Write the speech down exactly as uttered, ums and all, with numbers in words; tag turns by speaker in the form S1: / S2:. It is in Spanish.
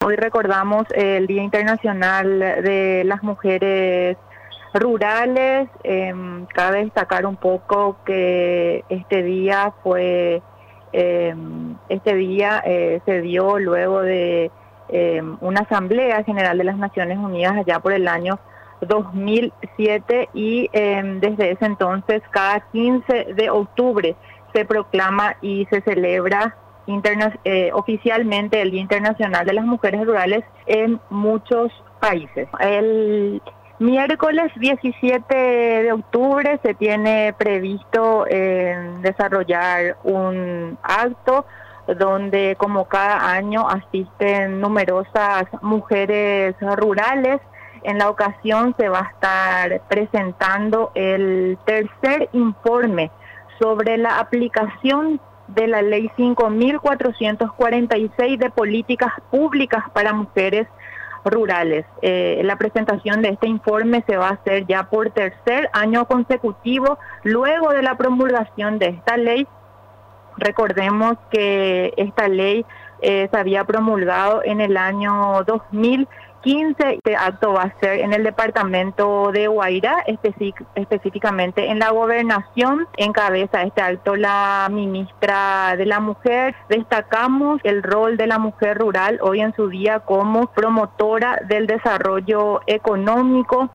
S1: Hoy recordamos el Día Internacional de las Mujeres Rurales. Eh, cabe destacar un poco que este día fue, eh, este día eh, se dio luego de eh, una Asamblea General de las Naciones Unidas allá por el año dos mil siete y eh, desde ese entonces cada quince de octubre se proclama y se celebra Interna eh, oficialmente el Día Internacional de las Mujeres Rurales en muchos países. El miércoles diecisiete de octubre se tiene previsto eh, desarrollar un acto donde, como cada año, asisten numerosas mujeres rurales. En la ocasión se va a estar presentando el tercer informe sobre la aplicación de la Ley cinco mil cuatrocientos cuarenta y seis de políticas públicas para mujeres rurales. Eh, la presentación de este informe se va a hacer ya por tercer año consecutivo luego de la promulgación de esta ley. Recordemos que esta ley eh, se había promulgado en el año dos mil quince. Este acto va a ser en el departamento de Guairá, específicamente en la gobernación. Encabeza este acto la ministra de la Mujer. Destacamos el rol de la mujer rural hoy en su día como promotora del desarrollo económico.